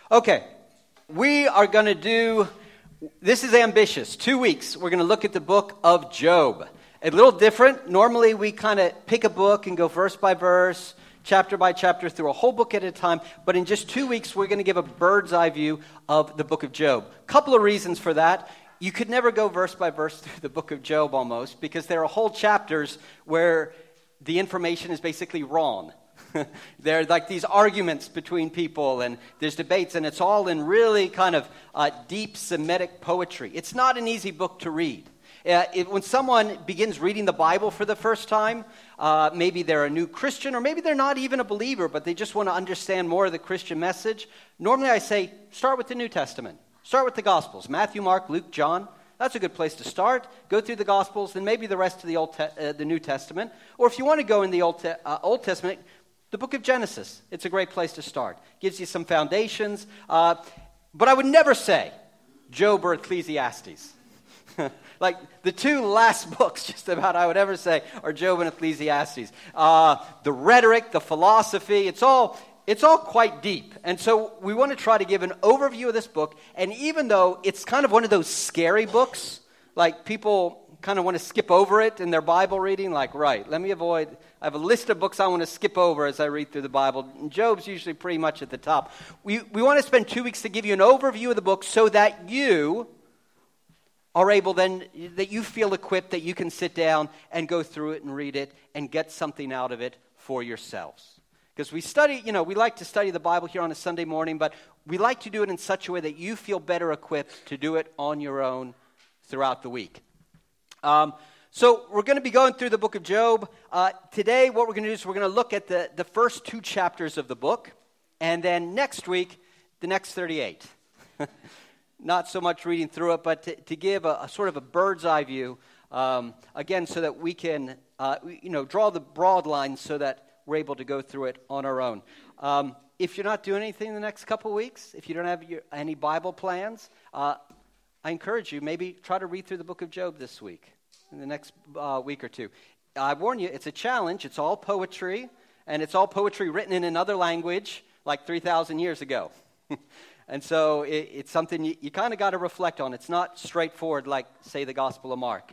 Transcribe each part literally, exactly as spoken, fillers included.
Okay, we are going to do, this is ambitious, two weeks. We're going to look at the book of Job. A little different. Normally we kind of pick a book and go verse by verse, chapter by chapter through a whole book at a time. But in just two weeks, we're going to give a bird's eye view of the book of Job. Couple of reasons for that. You could never go verse by verse through the book of Job almost, because there are whole chapters where the information is basically wrong. There are like these arguments between people, and there's debates, and it's all in really kind of uh, deep Semitic poetry. It's not an easy book to read. Uh, it, when someone begins reading the Bible for the first time, uh, maybe they're a new Christian, or maybe they're not even a believer, but they just want to understand more of the Christian message. Normally I say, start with the New Testament. Start with the Gospels, Matthew, Mark, Luke, John. That's a good place to start. Go through the Gospels, then maybe the rest of the Old Te- uh, the New Testament. Or if you want to go in the Old, Te- uh, Old Testament, the book of Genesis. It's a great place to start. Gives you some foundations. Uh, but I would never say Job or Ecclesiastes. Like the two last books just about I would ever say are Job and Ecclesiastes. Uh, the rhetoric, the philosophy, it's all... It's all quite deep, and so we want to try to give an overview of this book, and even though it's kind of one of those scary books, like people kind of want to skip over it in their Bible reading, like, right, let me avoid, I have a list of books I want to skip over as I read through the Bible, and Job's usually pretty much at the top. We, we want to spend two weeks to give you an overview of the book so that you are able then, that you feel equipped, that you can sit down and go through it and read it and get something out of it for yourselves. Because we study, you know, we like to study the Bible here on a Sunday morning, but we like to do it in such a way that you feel better equipped to do it on your own throughout the week. Um, so we're going to be going through the book of Job. Uh, today, what we're going to do is we're going to look at the, the first two chapters of the book, and then next week, the next thirty-eight. Not so much reading through it, but to, to give a, a sort of a bird's eye view, um, again, so that we can, uh, you know, draw the broad lines so that we're able to go through it on our own. Um, if you're not doing anything in the next couple of weeks, if you don't have your, any Bible plans, uh, I encourage you, maybe try to read through the book of Job this week, in the next uh, week or two. I warn you, it's a challenge. It's all poetry, and it's all poetry written in another language like three thousand years ago. And so it, it's something you, you kind of got to reflect on. It's not straightforward like, say, the Gospel of Mark.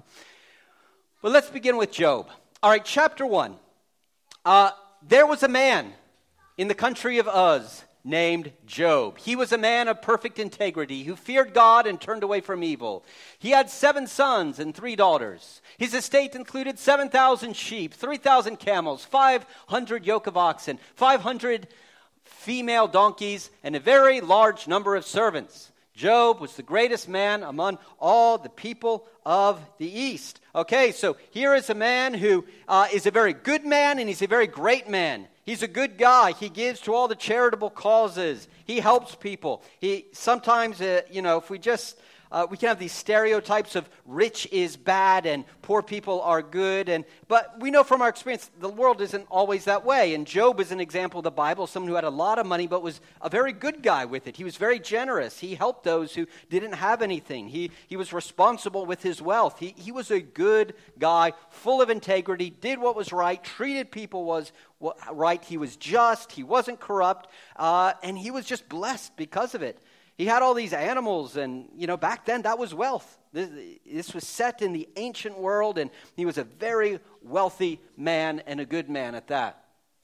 But let's begin with Job. All right, chapter one. Uh, There was a man in the country of Uz named Job. He was a man of perfect integrity who feared God and turned away from evil. He had seven sons and three daughters. His estate included seven thousand sheep, three thousand camels, five hundred yoke of oxen, five hundred female donkeys, and a very large number of servants. Job was the greatest man among all the people of the East. Okay, so here is a man who uh, is a very good man, and he's a very great man. He's a good guy. He gives to all the charitable causes. He helps people. He sometimes, uh, you know, if we just, uh, we can have these stereotypes of rich is bad and poor people are good. And but we know from our experience the world isn't always that way. And Job is an example of the Bible, someone who had a lot of money but was a very good guy with it. He was very generous. He helped those who didn't have anything. He he was responsible with his wealth. He he was a good guy, full of integrity, did what was right, treated people was right. He was just. He wasn't corrupt. Uh, and he was just blessed because of it. He had all these animals, and, you know, back then that was wealth. This, this was set in the ancient world, and he was a very wealthy man and a good man at that.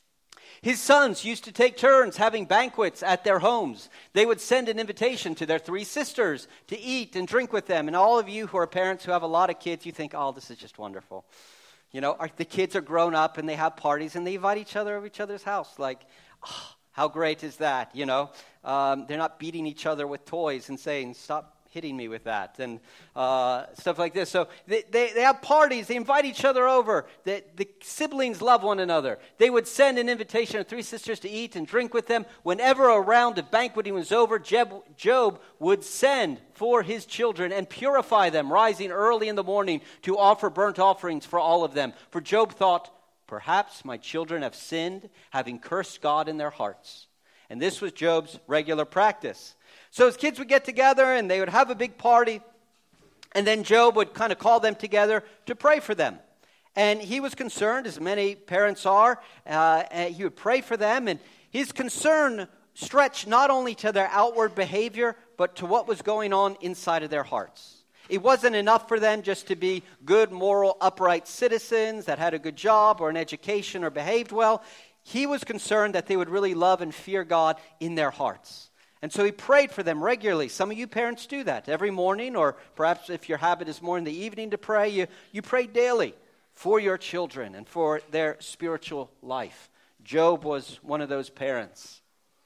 His sons used to take turns having banquets at their homes. They would send an invitation to their three sisters to eat and drink with them. And all of you who are parents who have a lot of kids, you think, oh, this is just wonderful. You know, our, the kids are grown up, and they have parties, and they invite each other over each other's house. Like, oh, how great is that, you know? Um, they're not beating each other with toys and saying, stop hitting me with that, and uh, stuff like this. So they, they, they have parties. They invite each other over. The, the siblings love one another. They would send an invitation to three sisters to eat and drink with them. Whenever a round of banqueting was over, Job, Job would send for his children and purify them, rising early in the morning to offer burnt offerings for all of them. For Job thought, perhaps my children have sinned, having cursed God in their hearts. And this was Job's regular practice. So his kids would get together and they would have a big party. And then Job would kind of call them together to pray for them. And he was concerned, as many parents are. Uh, and he would pray for them. And his concern stretch not only to their outward behavior, but to what was going on inside of their hearts. It wasn't enough for them just to be good, moral, upright citizens that had a good job or an education or behaved well. He was concerned that they would really love and fear God in their hearts. And so he prayed for them regularly. Some of you parents do that every morning, or perhaps if your habit is more in the evening to pray, you, you pray daily for your children and for their spiritual life. Job was one of those parents.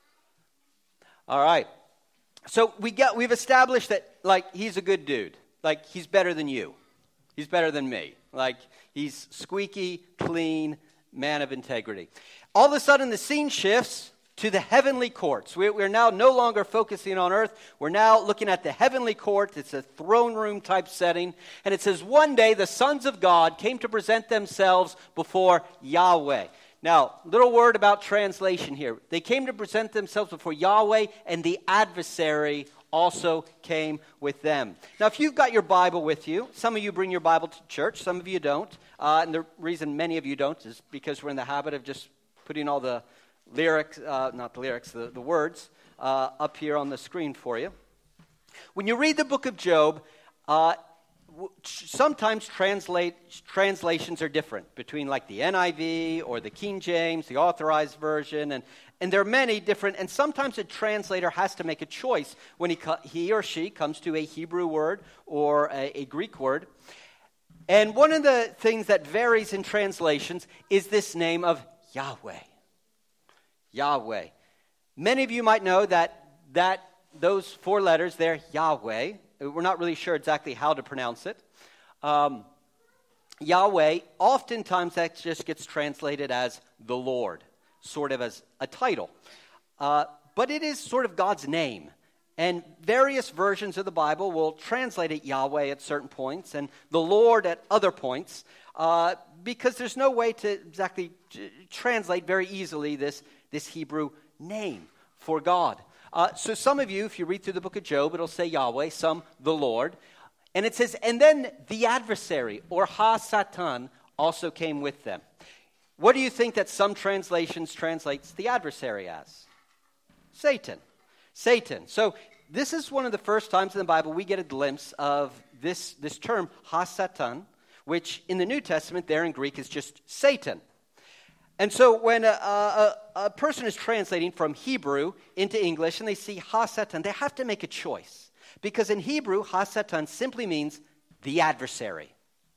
All right. So we got, we've established that, like, he's a good dude. Like, he's better than you. He's better than me. Like, he's squeaky, clean, man of integrity. All of a sudden, the scene shifts to the heavenly courts. We, we're now no longer focusing on earth. We're now looking at the heavenly court. It's a throne room type setting. And it says, one day the sons of God came to present themselves before Yahweh. Now, little word about translation here. They came to present themselves before Yahweh, and the adversary also came with them. Now, if you've got your Bible with you, some of you bring your Bible to church, some of you don't. Uh, and the reason many of you don't is because we're in the habit of just putting all the lyrics, uh, not the lyrics, the, the words, uh, up here on the screen for you. When you read the book of Job, uh, sometimes translate translations are different between like the N I V or the King James, the Authorized Version, and, and there are many different, and sometimes a translator has to make a choice when he, he or she comes to a Hebrew word or a, a Greek word. And one of the things that varies in translations is this name of Yahweh. Yahweh. Many of you might know that, that those four letters there, Yahweh, we're not really sure exactly how to pronounce it. Um, Yahweh, oftentimes that just gets translated as the Lord, sort of as a title. Uh, but it is sort of God's name. And various versions of the Bible will translate it Yahweh at certain points and the Lord at other points, uh, because there's no way to exactly t- translate very easily this, this Hebrew name for God. Uh, so some of you, if you read through the book of Job, it'll say Yahweh, some the Lord. And it says, and then the adversary, or Ha-Satan, also came with them. What do you think that some translations translates the adversary as? Satan. Satan. So this is one of the first times in the Bible we get a glimpse of this, this term, Ha-Satan, which in the New Testament there in Greek is just Satan. And so when a, a, a person is translating from Hebrew into English and they see Ha-Satan, they have to make a choice. Because in Hebrew, Ha-Satan simply means the adversary.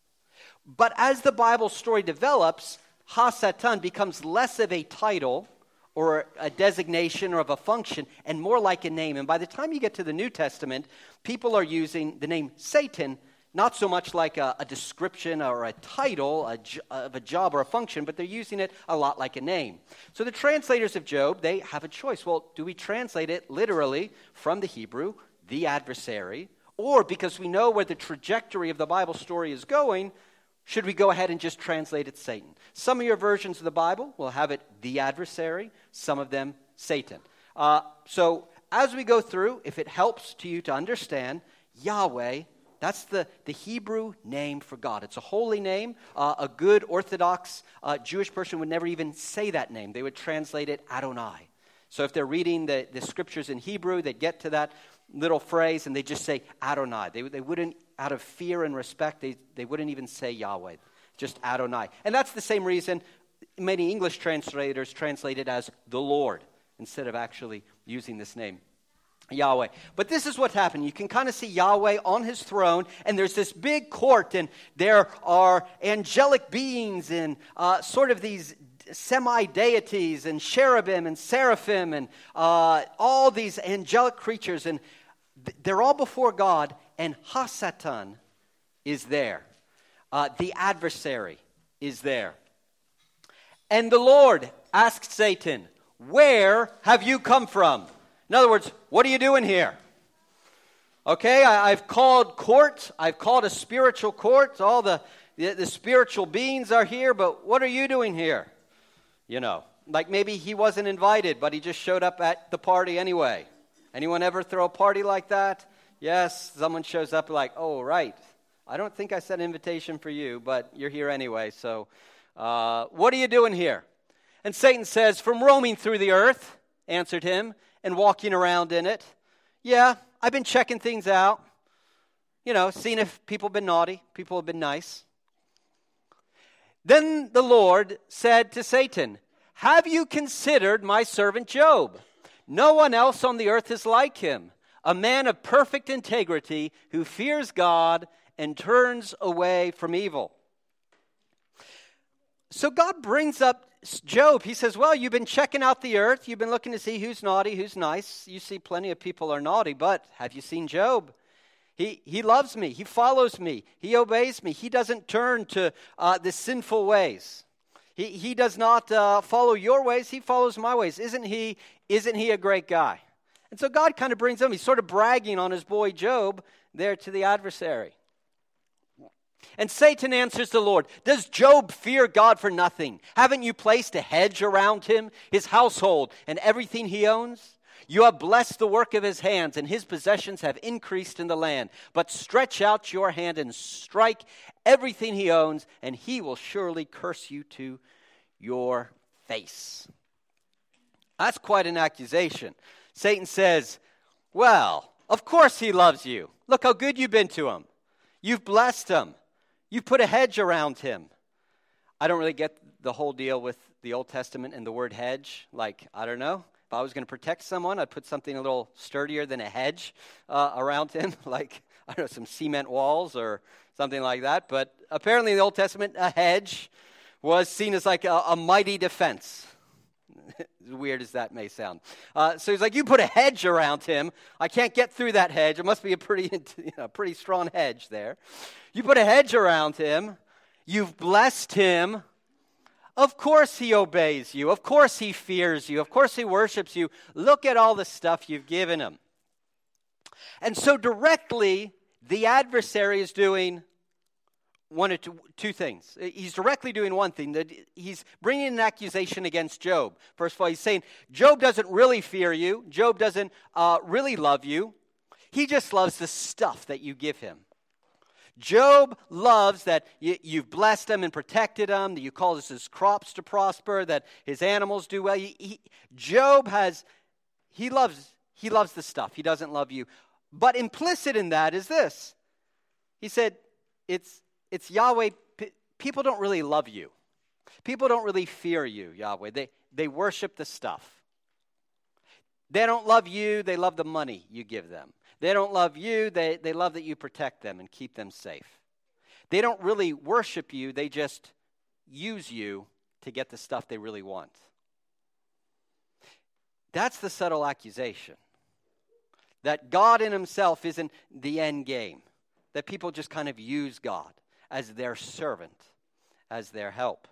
But as the Bible story develops, Ha-Satan becomes less of a title or a designation or of a function and more like a name. And by the time you get to the New Testament, people are using the name Satan not so much like a, a description or a title a, of a job or a function, but they're using it a lot like a name. So the translators of Job, they have a choice. Well, do we translate it literally from the Hebrew, the adversary, or because we know where the trajectory of the Bible story is going, should we go ahead and just translate it Satan? Some of your versions of the Bible will have it the adversary, some of them Satan. Uh, so as we go through, if it helps to you to understand, Yahweh, that's the, the Hebrew name for God. It's a holy name. Uh, a good Orthodox uh, Jewish person would never even say that name. They would translate it Adonai. So if they're reading the, the scriptures in Hebrew, they'd get to that little phrase and they just say Adonai. They, they wouldn't, out of fear and respect, they, they wouldn't even say Yahweh, just Adonai. And that's the same reason many English translators translate it as the Lord instead of actually using this name. Yahweh. But this is what happened. You can kind of see Yahweh on his throne, and there's this big court, and there are angelic beings and uh, sort of these semi-deities and cherubim and seraphim and uh, all these angelic creatures, and th- they're all before God, and Ha-Satan is there. Uh, the adversary is there. And the Lord asked Satan, "Where have you come from?" In other words, what are you doing here? Okay, I, I've called court. I've called a spiritual court. All the, the, the spiritual beings are here, but what are you doing here? You know, like maybe he wasn't invited, but he just showed up at the party anyway. Anyone ever throw a party like that? Yes, someone shows up like, oh, right. I don't think I sent an invitation for you, but you're here anyway. So uh, what are you doing here? And Satan says, from roaming through the earth, answered him, and walking around in it. Yeah, I've been checking things out. You know, seeing if people have been naughty, people have been nice. Then the Lord said to Satan, have you considered my servant Job? No one else on the earth is like him, a man of perfect integrity who fears God and turns away from evil. So God brings up Job. He says, well, you've been checking out the earth. You've been looking to see who's naughty, who's nice. You see plenty of people are naughty, but have you seen Job? He he loves me. He follows me. He obeys me. He doesn't turn to uh, the sinful ways. He he does not uh, follow your ways. He follows my ways. Isn't he? Isn't he a great guy? And so God kind of brings him. He's sort of bragging on his boy Job there to the adversary. And Satan answers the Lord, does Job fear God for nothing? Haven't you placed a hedge around him, his household, and everything he owns? You have blessed the work of his hands, and his possessions have increased in the land. But stretch out your hand and strike everything he owns, and he will surely curse you to your face. That's quite an accusation. Satan says, well, of course he loves you. Look how good you've been to him. You've blessed him. You've put a hedge around him. I don't really get the whole deal with the Old Testament and the word hedge. Like, I don't know. If I was going to protect someone, I'd put something a little sturdier than a hedge uh, around him, like, I don't know, some cement walls or something like that. But apparently in the Old Testament, a hedge was seen as like a, a mighty defense. As weird as that may sound. Uh, so he's like, you put a hedge around him. I can't get through that hedge. It must be a pretty, you know, pretty strong hedge there. You put a hedge around him. You've blessed him. Of course he obeys you. Of course he fears you. Of course he worships you. Look at all the stuff you've given him. And so directly, the adversary is doing one or two, two things. He's directly doing one thing. That he's bringing an accusation against Job. First of all, he's saying, Job doesn't really fear you. Job doesn't uh, really love you. He just loves the stuff that you give him. Job loves that you, you've blessed him and protected him, that you cause his crops to prosper, that his animals do well. He, he, Job has, he loves, he loves the stuff. He doesn't love you. But implicit in that is this. He said, it's, it's Yahweh. P- people don't really love you. People don't really fear you, Yahweh. They, they worship the stuff. They don't love you. They love the money you give them. They don't love you. They, they love that you protect them and keep them safe. They don't really worship you. They just use you to get the stuff they really want. That's the subtle accusation. That God in himself isn't the end game. That people just kind of use God as their servant, as their help.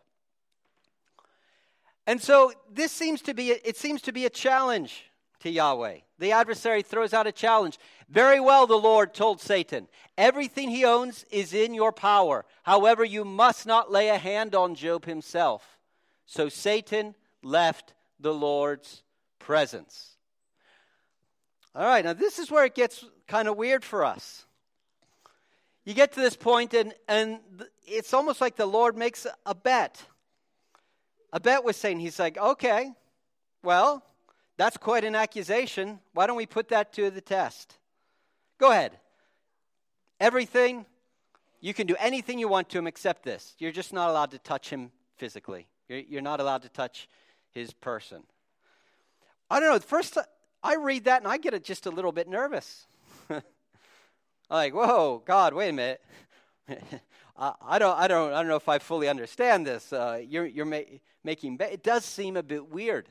And so this seems to be, a, it seems to be a challenge to Yahweh. The adversary throws out a challenge. Very well, the Lord told Satan, everything he owns is in your power. However, you must not lay a hand on Job himself. So Satan left the Lord's presence. All right, now this is where it gets kind of weird for us. You get to this point, and, and it's almost like the Lord makes a bet. A bet with Satan. He's like, okay, well, that's quite an accusation. Why don't we put that to the test? Go ahead. Everything, you can do anything you want to him except this. You're just not allowed to touch him physically. You're, you're not allowed to touch his person. I don't know. First, I read that and I get just a little bit nervous. I'm like, whoa, God, wait a minute. I, I don't, I don't, I don't know if I fully understand this. Uh, you're, you're ma- making. It does seem a bit weird.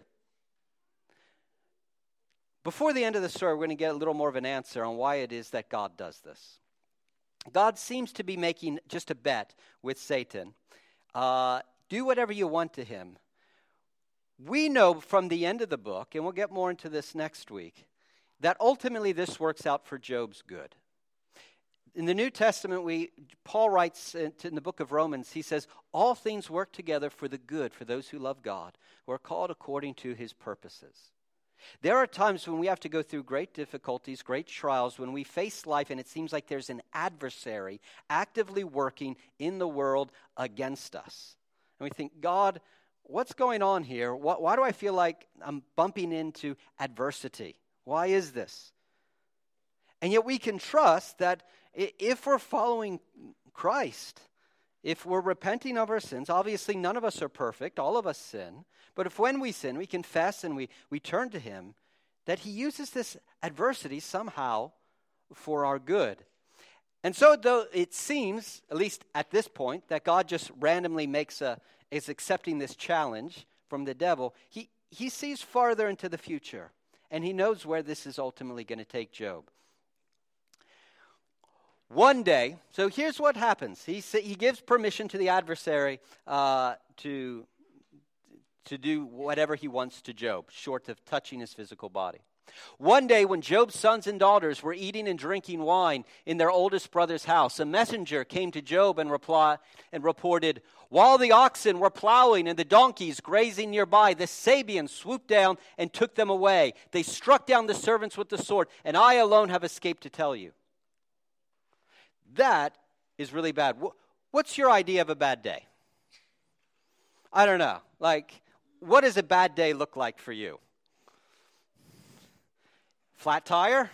Before the end of the story, we're going to get a little more of an answer on why it is that God does this. God seems to be making just a bet with Satan. Uh, do whatever you want to him. We know from the end of the book, and we'll get more into this next week, that ultimately this works out for Job's good. In the New Testament, we Paul writes in, in the book of Romans, he says, all things work together for the good for those who love God, who are called according to his purposes. There are times when we have to go through great difficulties, great trials, when we face life and it seems like there's an adversary actively working in the world against us. And we think, God, what's going on here? Why, why do I feel like I'm bumping into adversity? Why is this? And yet we can trust that if we're following Christ, if we're repenting of our sins, obviously none of us are perfect, all of us sin, but if when we sin, we confess and we, we turn to him, that he uses this adversity somehow for our good. And so though it seems, at least at this point, that God just randomly makes a, is accepting this challenge from the devil, he, he sees farther into the future, and he knows where this is ultimately going to take Job. One day, so here's what happens. He he gives permission to the adversary uh, to, to do whatever he wants to Job, short of touching his physical body. One day when Job's sons and daughters were eating and drinking wine in their oldest brother's house, a messenger came to Job and, reply, and reported, "While the oxen were plowing and the donkeys grazing nearby, the Sabeans swooped down and took them away. They struck down the servants with the sword, and I alone have escaped to tell you." That is really bad. What's your idea of a bad day? I don't know. Like, what does a bad day look like for you? Flat tire?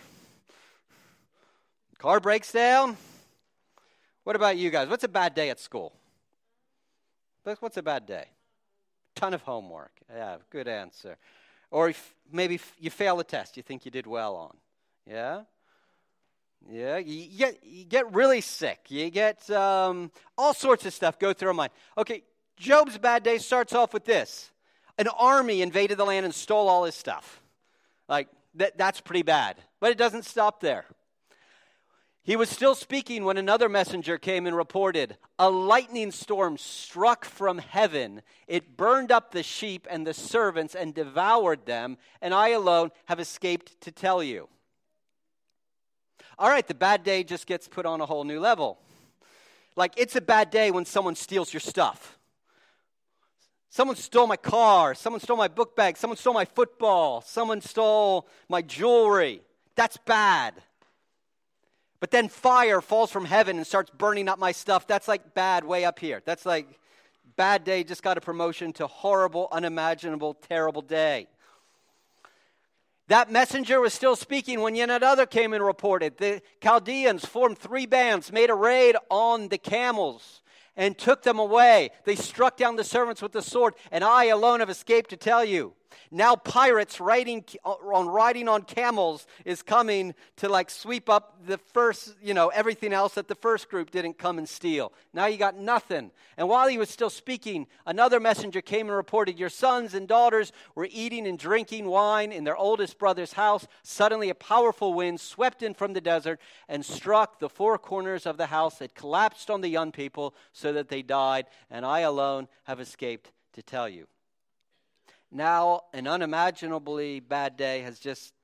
Car breaks down? What about you guys? What's a bad day at school? What's a bad day? Ton of homework. Yeah, good answer. Or if maybe you fail a test you think you did well on. Yeah? Yeah, you get, you get really sick. You get um, all sorts of stuff go through our mind. Okay, Job's bad day starts off with this. An army invaded the land and stole all his stuff. Like, that, that's pretty bad. But it doesn't stop there. He was still speaking when another messenger came and reported, "A lightning storm struck from heaven. It burned up the sheep and the servants and devoured them, and I alone have escaped to tell you." All right, the bad day just gets put on a whole new level. Like, it's a bad day when someone steals your stuff. Someone stole my car. Someone stole my book bag. Someone stole my football. Someone stole my jewelry. That's bad. But then fire falls from heaven and starts burning up my stuff. That's like bad way up here. That's like bad day just got a promotion to horrible, unimaginable, terrible day. That messenger was still speaking when yet another came and reported. The Chaldeans formed three bands, made a raid on the camels, and took them away. They struck down the servants with the sword, and I alone have escaped to tell you. Now pirates riding on riding on camels is coming to like sweep up the first, you know, everything else that the first group didn't come and steal. Now you got nothing. And while he was still speaking, another messenger came and reported, "Your sons and daughters were eating and drinking wine in their oldest brother's house. Suddenly a powerful wind swept in from the desert and struck the four corners of the house. It collapsed on the young people so that they died, and I alone have escaped to tell you." Now, an unimaginably bad day has just,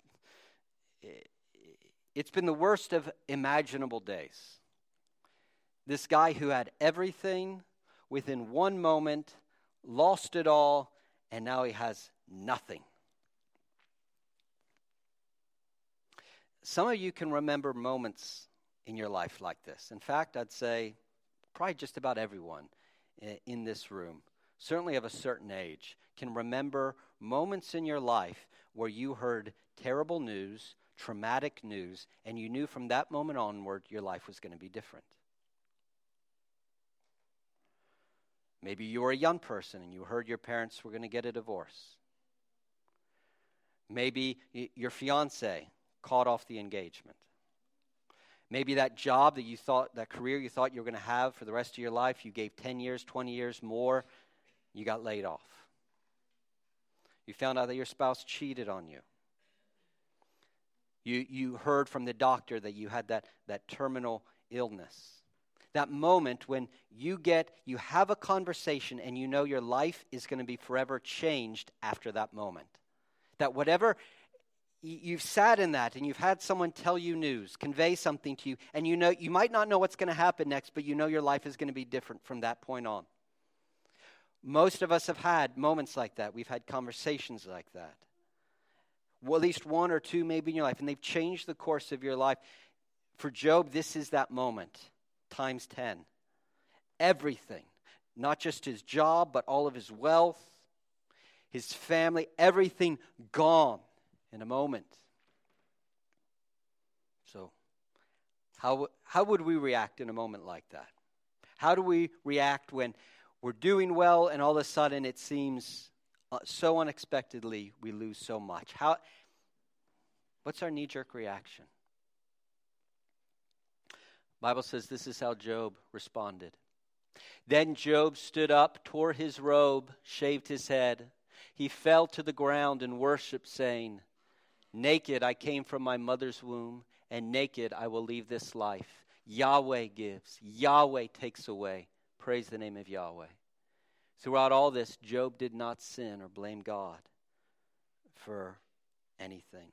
it's been the worst of imaginable days. This guy who had everything within one moment, lost it all, and now he has nothing. Some of you can remember moments in your life like this. In fact, I'd say probably just about everyone in this room, certainly of a certain age, can remember moments in your life where you heard terrible news, traumatic news, and you knew from that moment onward your life was going to be different. Maybe you were a young person and you heard your parents were going to get a divorce. Maybe your fiance called off the engagement. Maybe that job that you thought, that career you thought you were going to have for the rest of your life, you gave ten years, twenty years more, you got laid off. You found out that your spouse cheated on you. You you heard from the doctor that you had that, that terminal illness. That moment when you get, you have a conversation and you know your life is going to be forever changed after that moment. That whatever, you've sat in that and you've had someone tell you news, convey something to you, and you know, you might not know what's going to happen next, but you know your life is going to be different from that point on. Most of us have had moments like that. We've had conversations like that. Well, at least one or two maybe in your life, and they've changed the course of your life. For Job, this is that moment, times ten. Everything, not just his job, but all of his wealth, his family, everything gone in a moment. So, how, how would we react in a moment like that? How do we react when we're doing well and all of a sudden it seems uh, so unexpectedly we lose so much? How? What's our knee-jerk reaction? The Bible says this is how Job responded. Then Job stood up, tore his robe, shaved his head. He fell to the ground and worshiped, saying, naked I came from my mother's womb, and naked I will leave this life. Yahweh gives, Yahweh takes away. Praise the name of Yahweh. Throughout all this, Job did not sin or blame God for anything.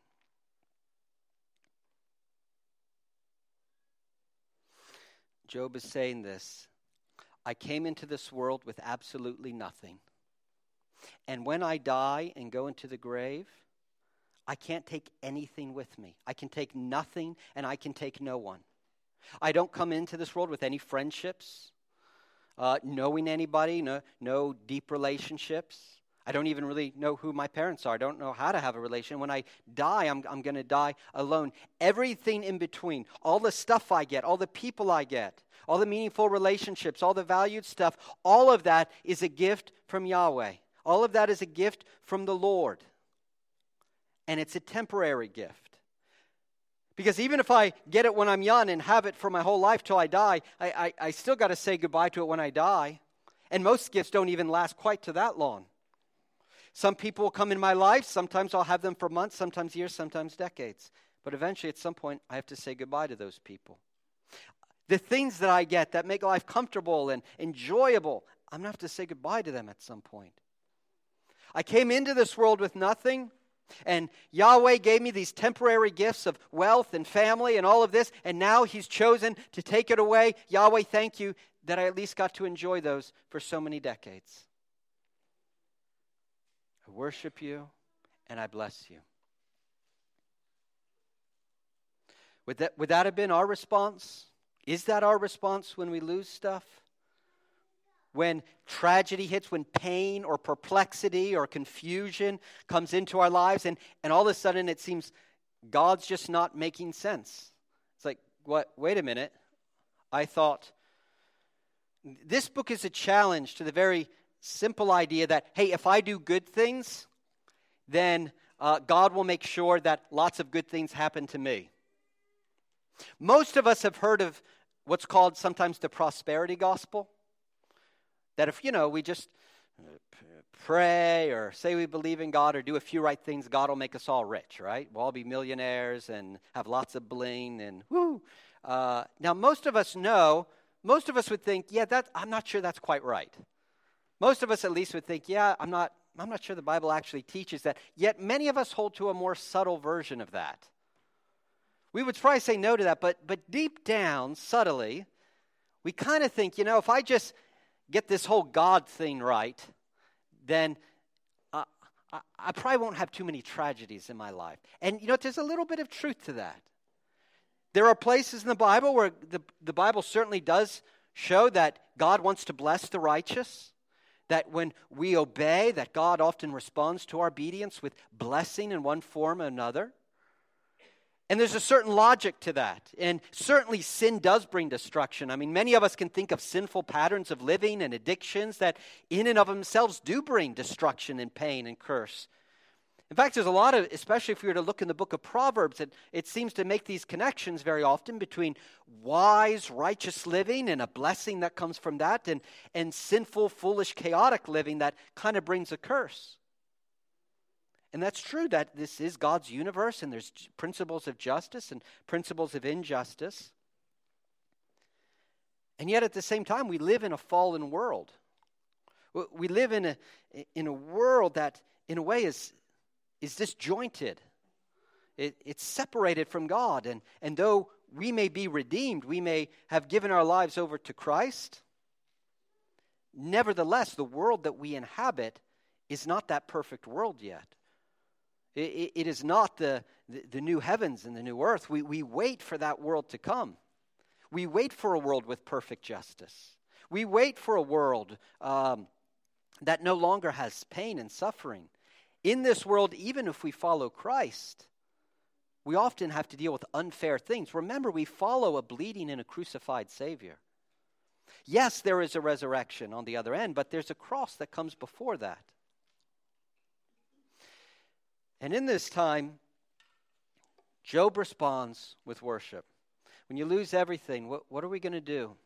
Job is saying this, I came into this world with absolutely nothing. And when I die and go into the grave, I can't take anything with me. I can take nothing and I can take no one. I don't come into this world with any friendships, uh, knowing anybody, no, no deep relationships. I don't even really know who my parents are. I don't know how to have a relation. When I die, I'm, I'm going to die alone. Everything in between, all the stuff I get, all the people I get, all the meaningful relationships, all the valued stuff, all of that is a gift from Yahweh. All of that is a gift from the Lord. And it's a temporary gift. Because even if I get it when I'm young and have it for my whole life till I die, I, I, I still got to say goodbye to it when I die. And most gifts don't even last quite to that long. Some people will come in my life. Sometimes I'll have them for months, sometimes years, sometimes decades. But eventually at some point I have to say goodbye to those people. The things that I get that make life comfortable and enjoyable, I'm going to have to say goodbye to them at some point. I came into this world with nothing, and Yahweh gave me these temporary gifts of wealth and family and all of this, and now He's chosen to take it away. Yahweh, thank you that I at least got to enjoy those for so many decades. I worship you and I bless you. Would that, would that have been our response? Is that our response when we lose stuff? When tragedy hits, when pain or perplexity or confusion comes into our lives, and, and all of a sudden it seems God's just not making sense. It's like, what? Wait a minute. I thought this book is a challenge to the very simple idea that, hey, if I do good things, then uh, God will make sure that lots of good things happen to me. Most of us have heard of what's called sometimes the prosperity gospel. That if, you know, we just pray or say we believe in God or do a few right things, God will make us all rich, right? We'll all be millionaires and have lots of bling and woo. Uh, now, most of us know, most of us would think, yeah, that I'm not sure that's quite right. Most of us at least would think, yeah, I'm not, I'm not sure the Bible actually teaches that. Yet many of us hold to a more subtle version of that. We would probably say no to that, but but deep down, subtly, we kind of think, you know, if I just get this whole God thing right, then uh, I, I probably won't have too many tragedies in my life. And, you know, there's a little bit of truth to that. There are places in the Bible where the, the Bible certainly does show that God wants to bless the righteous, that when we obey, that God often responds to our obedience with blessing in one form or another. And there's a certain logic to that. And certainly sin does bring destruction. I mean, many of us can think of sinful patterns of living and addictions that in and of themselves do bring destruction and pain and curse. In fact, there's a lot of, especially if we were to look in the book of Proverbs, it, it seems to make these connections very often between wise, righteous living and a blessing that comes from that, and, and sinful, foolish, chaotic living that kind of brings a curse. And that's true that this is God's universe and there's principles of justice and principles of injustice. And yet at the same time, we live in a fallen world. We live in a, in a world that in a way is, is disjointed. It, it's separated from God. And, and though we may be redeemed, we may have given our lives over to Christ, nevertheless, the world that we inhabit is not that perfect world yet. It, it is not the, the, the new heavens and the new earth. We, we wait for that world to come. We wait for a world with perfect justice. We wait for a world um, that no longer has pain and suffering. In this world, even if we follow Christ, we often have to deal with unfair things. Remember, we follow a bleeding and a crucified Savior. Yes, there is a resurrection on the other end, but there's a cross that comes before that. And in this time, Job responds with worship. When you lose everything, what, what are we going to do?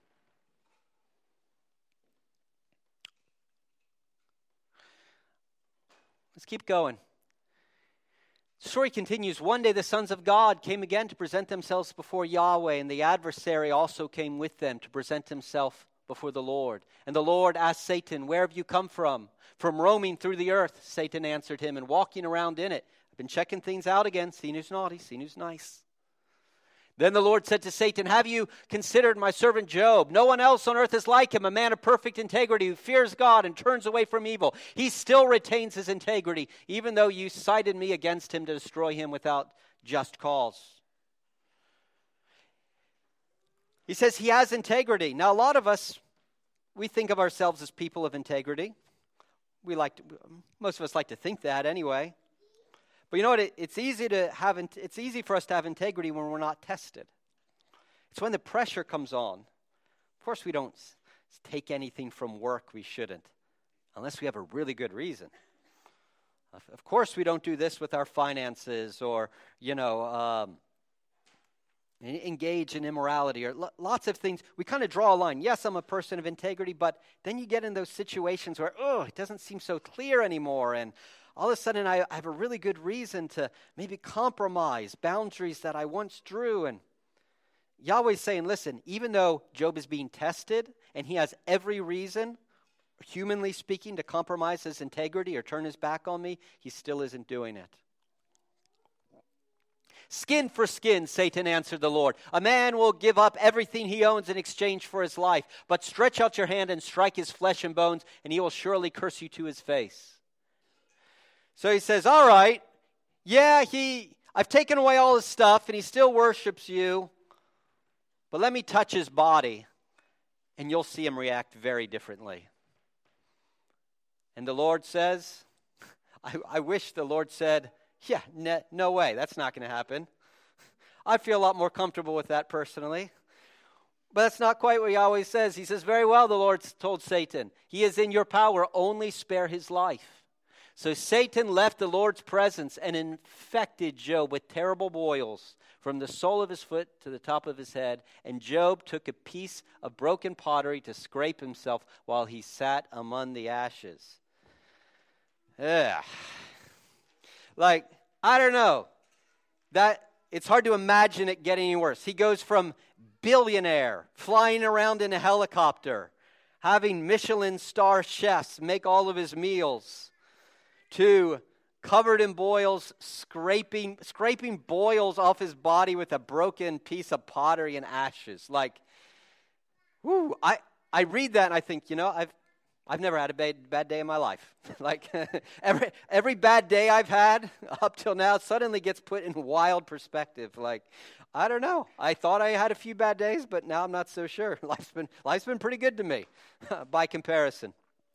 Let's keep going. The story continues. One day the sons of God came again to present themselves before Yahweh, and the adversary also came with them to present himself before the Lord. And the Lord asked Satan, "Where have you come from?" "From roaming through the earth," Satan answered him, "and walking around in it. I've been checking things out again, seeing who's naughty, seeing who's nice." Then the Lord said to Satan, "Have you considered my servant Job? No one else on earth is like him, a man of perfect integrity who fears God and turns away from evil. He still retains his integrity, even though you cited me against him to destroy him without just cause." He says he has integrity. Now, a lot of us, we think of ourselves as people of integrity. We like to, most of us like to think that anyway. But you know what? It, it's easy to have. It's easy for us to have integrity when we're not tested. It's when the pressure comes on. Of course, we don't take anything from work we shouldn't, unless we have a really good reason. Of course, we don't do this with our finances, or you know, um, engage in immorality, or lo- lots of things. We kind of draw a line. Yes, I'm a person of integrity, but then you get in those situations where, oh, it doesn't seem so clear anymore, and all of a sudden, I have a really good reason to maybe compromise boundaries that I once drew. And Yahweh's saying, listen, even though Job is being tested, and he has every reason, humanly speaking, to compromise his integrity or turn his back on me, he still isn't doing it. "Skin for skin," Satan answered the Lord. "A man will give up everything he owns in exchange for his life. But stretch out your hand and strike his flesh and bones, and he will surely curse you to his face." So he says, all right, yeah, he, I've taken away all his stuff and he still worships you, but let me touch his body and you'll see him react very differently. And the Lord says, I, I wish the Lord said, yeah, ne- no way, that's not going to happen. I feel a lot more comfortable with that personally. But that's not quite what Yahweh says. He says, very well, the Lord told Satan, he is in your power, only spare his life. So Satan left the Lord's presence and infected Job with terrible boils from the sole of his foot to the top of his head. And Job took a piece of broken pottery to scrape himself while he sat among the ashes. Ugh. Like, I don't know. That it's hard to imagine it getting any worse. He goes from billionaire, flying around in a helicopter, having Michelin star chefs make all of his meals, to covered in boils, scraping scraping boils off his body with a broken piece of pottery and ashes. Like, whoo, I, I read that and I think, you know, I've I've never had a bad, bad day in my life. Like, every every bad day I've had up till now suddenly gets put in wild perspective. Like, I don't know. I thought I had a few bad days, but now I'm not so sure. Life's been life's been pretty good to me by comparison.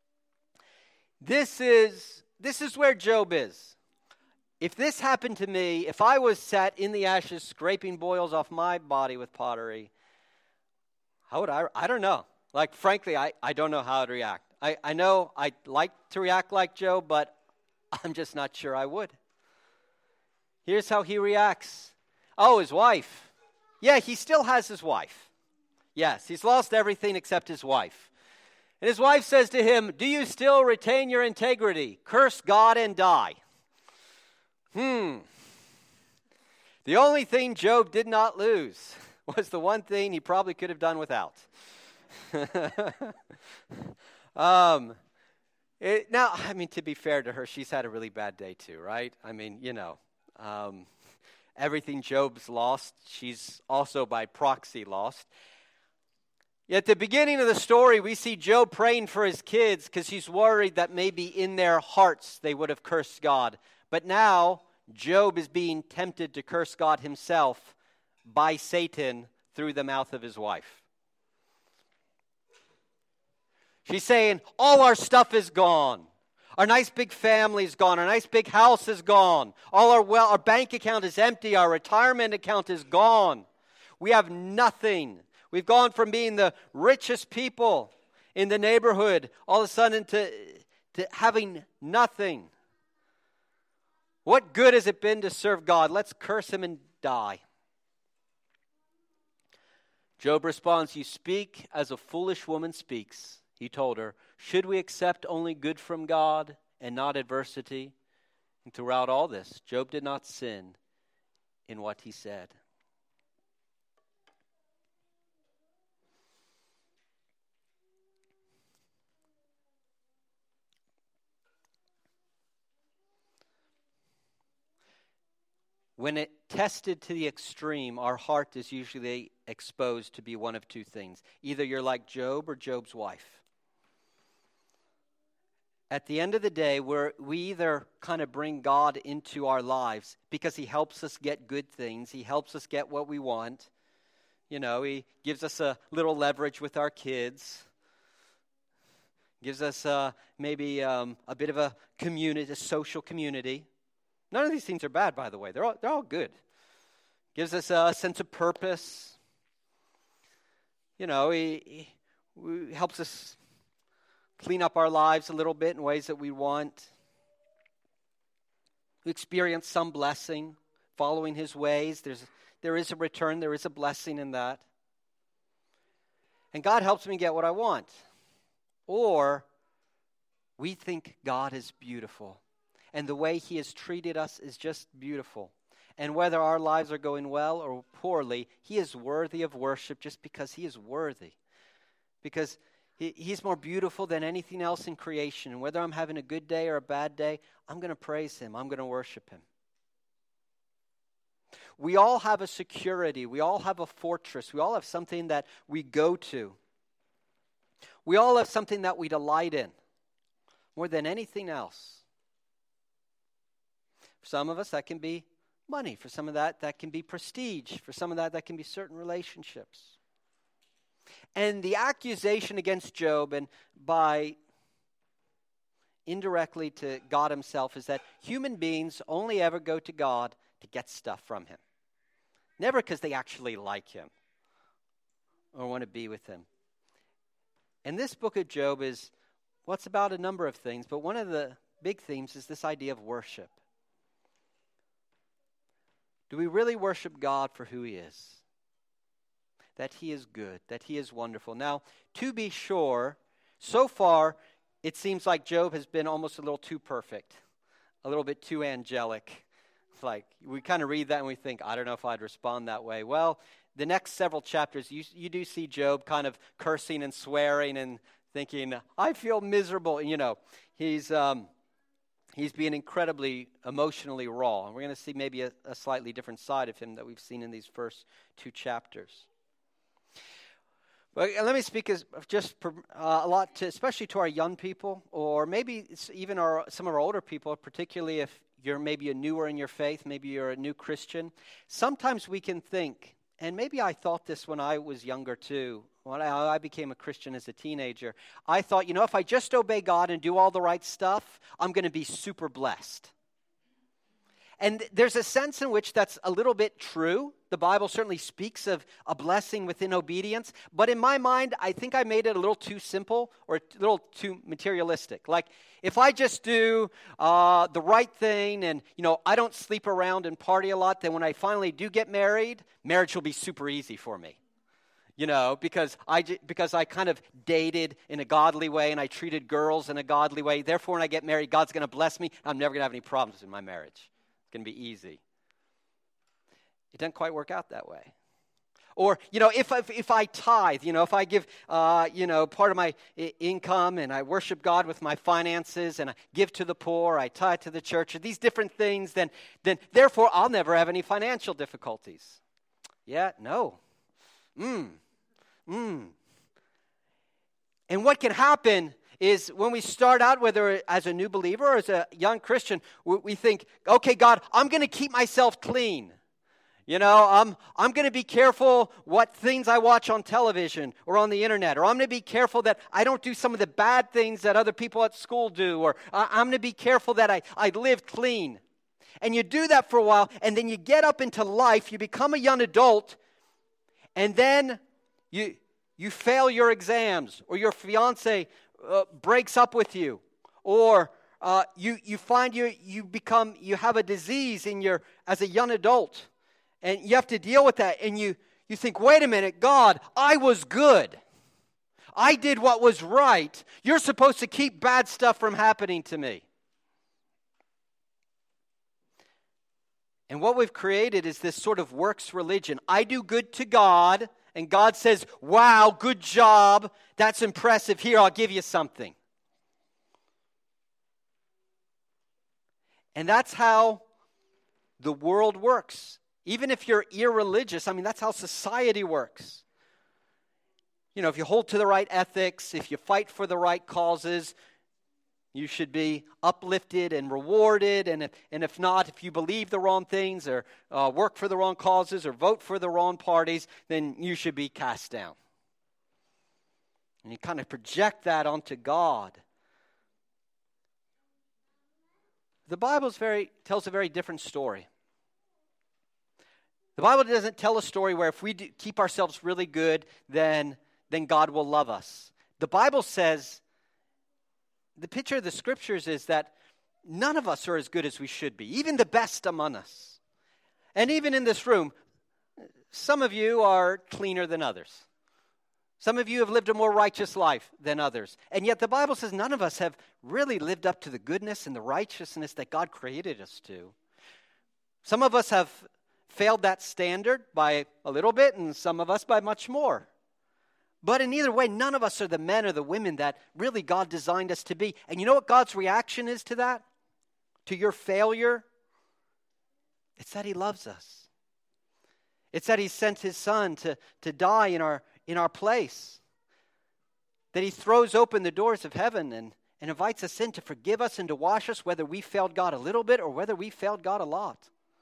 This is This is where Job is. If this happened to me, if I was sat in the ashes scraping boils off my body with pottery, how would I, I don't know. Like, frankly, I, I don't know how I'd react. I, I know I'd like to react like Job, but I'm just not sure I would. Here's how he reacts. Oh, his wife. Yeah, he still has his wife. Yes, he's lost everything except his wife. And his wife says to him, "Do you still retain your integrity? Curse God and die." Hmm. The only thing Job did not lose was the one thing he probably could have done without. um, it, now, I mean, to be fair to her, she's had a really bad day too, right? I mean, you know, um, everything Job's lost, she's also by proxy lost. At the beginning of the story, we see Job praying for his kids because he's worried that maybe in their hearts they would have cursed God. But now, Job is being tempted to curse God himself by Satan through the mouth of his wife. She's saying, all our stuff is gone. Our nice big family is gone. Our nice big house is gone. All our well, our bank account is empty. Our retirement account is gone. We have nothing. We've gone from being the richest people in the neighborhood all of a sudden to, to having nothing. What good has it been to serve God? Let's curse him and die. Job responds, you speak as a foolish woman speaks. He told her, should we accept only good from God and not adversity? And throughout all this, Job did not sin in what he said. When it tested to the extreme, our heart is usually exposed to be one of two things. Either you're like Job or Job's wife. At the end of the day, we're, we either kind of bring God into our lives because he helps us get good things. He helps us get what we want. You know, he gives us a little leverage with our kids. Gives us uh, maybe um, a bit of a community, a social community. None of these things are bad, by the way. They're all, they're all good. Gives us a sense of purpose. You know, he, he, he helps us clean up our lives a little bit in ways that we want. We experience some blessing following his ways. There's, there is a return. There is a blessing in that. And God helps me get what I want. Or we think God is beautiful. And the way he has treated us is just beautiful. And whether our lives are going well or poorly, he is worthy of worship just because he is worthy. Because he, he's more beautiful than anything else in creation. And whether I'm having a good day or a bad day, I'm going to praise him. I'm going to worship him. We all have a security. We all have a fortress. We all have something that we go to. We all have something that we delight in more than anything else. For some of us, that can be money. For some of that, that can be prestige. For some of that, that can be certain relationships. And the accusation against Job, and by indirectly to God himself, is that human beings only ever go to God to get stuff from him. Never because they actually like him or want to be with him. And this book of Job is, well, it's about a number of things, but one of the big themes is this idea of worship. Do we really worship God for who he is? That he is good, that he is wonderful. Now, to be sure, so far, it seems like Job has been almost a little too perfect, a little bit too angelic. Like, we kind of read that and we think, I don't know if I'd respond that way. Well, the next several chapters, you, you do see Job kind of cursing and swearing and thinking, I feel miserable. You know, he's... Um, He's being incredibly emotionally raw. And we're going to see maybe a, a slightly different side of him that we've seen in these first two chapters. But let me speak as just uh, a lot, to, especially to our young people, or maybe it's even our, some of our older people, particularly if you're maybe a newer in your faith, maybe you're a new Christian. Sometimes we can think, and maybe I thought this when I was younger too, when I, I became a Christian as a teenager, I thought, you know, if I just obey God and do all the right stuff, I'm going to be super blessed. And there's a sense in which that's a little bit true. The Bible certainly speaks of a blessing within obedience. But in my mind, I think I made it a little too simple or a little too materialistic. Like, if I just do uh, the right thing and, you know, I don't sleep around and party a lot, then when I finally do get married, marriage will be super easy for me. You know, because I, because I kind of dated in a godly way and I treated girls in a godly way. Therefore, when I get married, God's going to bless me. I'm never going to have any problems in my marriage. It's going to be easy. It doesn't quite work out that way. Or, you know, if, if, if I tithe, you know, if I give, uh, you know, part of my I- income and I worship God with my finances and I give to the poor, I tithe to the church, or these different things, then, then therefore I'll never have any financial difficulties. Yeah, no. Mm. Mm. And what can happen is when we start out, whether as a new believer or as a young Christian, we think, okay, God, I'm going to keep myself clean. You know, I'm, I'm going to be careful what things I watch on television or on the internet, or I'm going to be careful that I don't do some of the bad things that other people at school do, or I, I'm going to be careful that I, I live clean. And you do that for a while, and then you get up into life, you become a young adult, and then you, you fail your exams, or your fiance uh, breaks up with you, or uh, you, you find you, you become, you have a disease in your, as a young adult. And you have to deal with that, and you, you think, wait a minute, God, I was good. I did what was right. You're supposed to keep bad stuff from happening to me. And what we've created is this sort of works religion. I do good to God, and God says, wow, good job. That's impressive. Here, I'll give you something. And that's how the world works. Even if you're irreligious, I mean, that's how society works. You know, if you hold to the right ethics, if you fight for the right causes, you should be uplifted and rewarded. And if, and if not, if you believe the wrong things or uh, work for the wrong causes or vote for the wrong parties, then you should be cast down. And you kind of project that onto God. The Bible very, tells a very different story. The Bible doesn't tell a story where if we do keep ourselves really good, then, then God will love us. The Bible says, the picture of the Scriptures is that none of us are as good as we should be, even the best among us. And even in this room, some of you are cleaner than others. Some of you have lived a more righteous life than others. And yet the Bible says none of us have really lived up to the goodness and the righteousness that God created us to. Some of us have failed that standard by a little bit, and some of us by much more. But in either way, none of us are the men or the women that really God designed us to be. And you know what God's reaction is to that? To your failure? It's that He loves us. It's that He sent His Son to, to die in our, in our place. That He throws open the doors of heaven and, and invites us in to forgive us and to wash us, whether we failed God a little bit or whether we failed God a lot.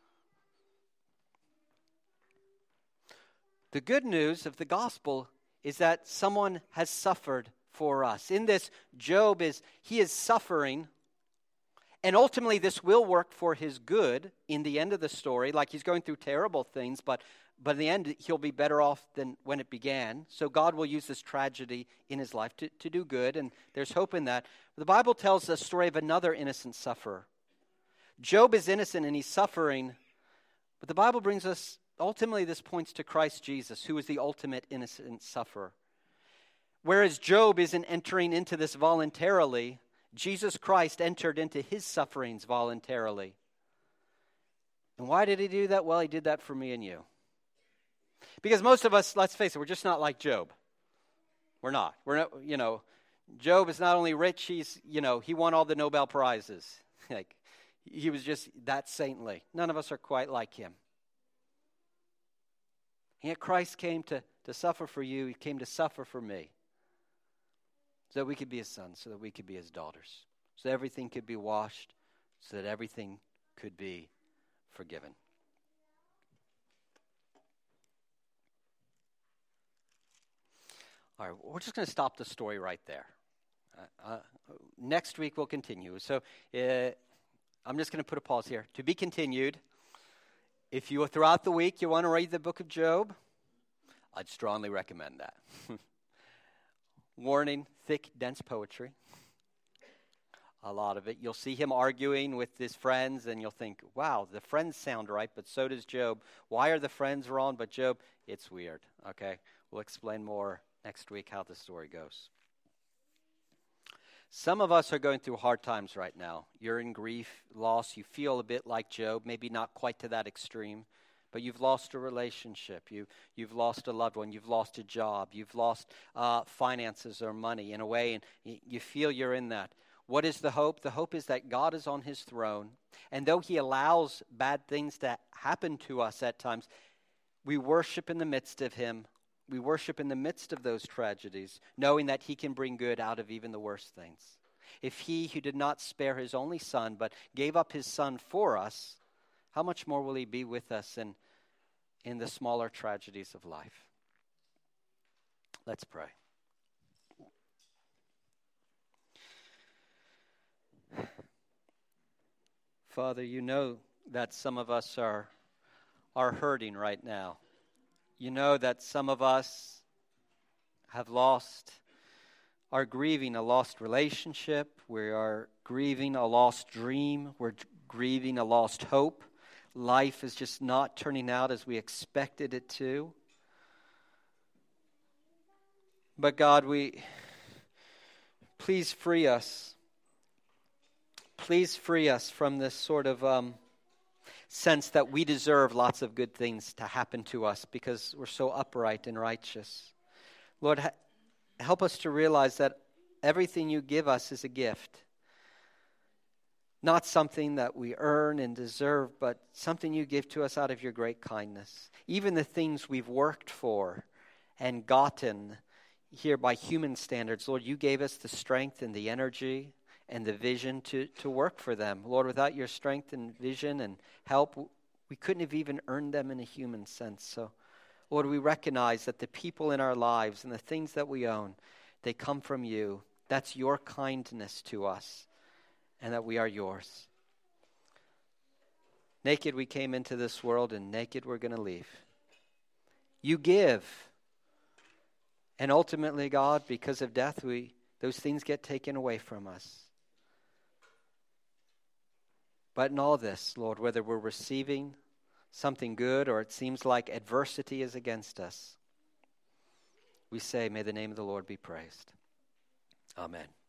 The good news of the gospel is that someone has suffered for us. In this, Job is, he is suffering, and ultimately this will work for his good in the end of the story. Like he's going through terrible things, but, but in the end he'll be better off than when it began. So God will use this tragedy in his life to, to do good, and there's hope in that. The Bible tells the story of another innocent sufferer. Job is innocent and he's suffering, but the Bible brings us ultimately, this points to Christ Jesus, who is the ultimate innocent sufferer. Whereas Job isn't entering into this voluntarily, Jesus Christ entered into his sufferings voluntarily. And why did he do that? Well, he did that for me and you. Because most of us, let's face it, we're just not like Job. We're not. We're not, you know, Job is not only rich, he's, you know, he won all the Nobel Prizes. Like, he was just that saintly. None of us are quite like him. And yet Christ came to, to suffer for you. He came to suffer for me. So that we could be his sons, so that we could be his daughters. So that everything could be washed, so that everything could be forgiven. All right, we're just going to stop the story right there. Uh, uh, next week we'll continue. So uh, I'm just going to put a pause here. To be continued. If you, throughout the week, you want to read the book of Job, I'd strongly recommend that. Warning, thick, dense poetry. A lot of it. You'll see him arguing with his friends, and you'll think, wow, the friends sound right, but so does Job. Why are the friends wrong, but Job? It's weird, okay? We'll explain more next week how the story goes. Some of us are going through hard times right now. You're in grief, loss. You feel a bit like Job, maybe not quite to that extreme, but you've lost a relationship. You, you've lost a loved one. You've lost a job. You've lost uh, finances or money in a way, and you, you feel you're in that. What is the hope? The hope is that God is on his throne, and though he allows bad things to happen to us at times, we worship in the midst of him. We worship in the midst of those tragedies, knowing that he can bring good out of even the worst things. If he who did not spare his only son, but gave up his son for us, how much more will he be with us? And in the smaller tragedies of life. Let's pray. Father, you know that some of us are, are hurting right now. You know that some of us have lost, are grieving a lost relationship. We are grieving a lost dream. We're grieving a lost hope. Life is just not turning out as we expected it to. But God, we please free us. Please free us from this sort of um, sense that we deserve lots of good things to happen to us because we're so upright and righteous. Lord, ha- help us to realize that everything you give us is a gift. Not something that we earn and deserve, but something you give to us out of your great kindness. Even the things we've worked for and gotten here by human standards, Lord, you gave us the strength and the energy and the vision to, to work for them. Lord, without your strength and vision and help, we couldn't have even earned them in a human sense. So, Lord, we recognize that the people in our lives and the things that we own, they come from you. That's your kindness to us, and that we are yours. Naked we came into this world, and naked we're going to leave. You give. And ultimately, God, because of death, we those things get taken away from us. But in all this, Lord, whether we're receiving something good or it seems like adversity is against us, we say, may the name of the Lord be praised. Amen.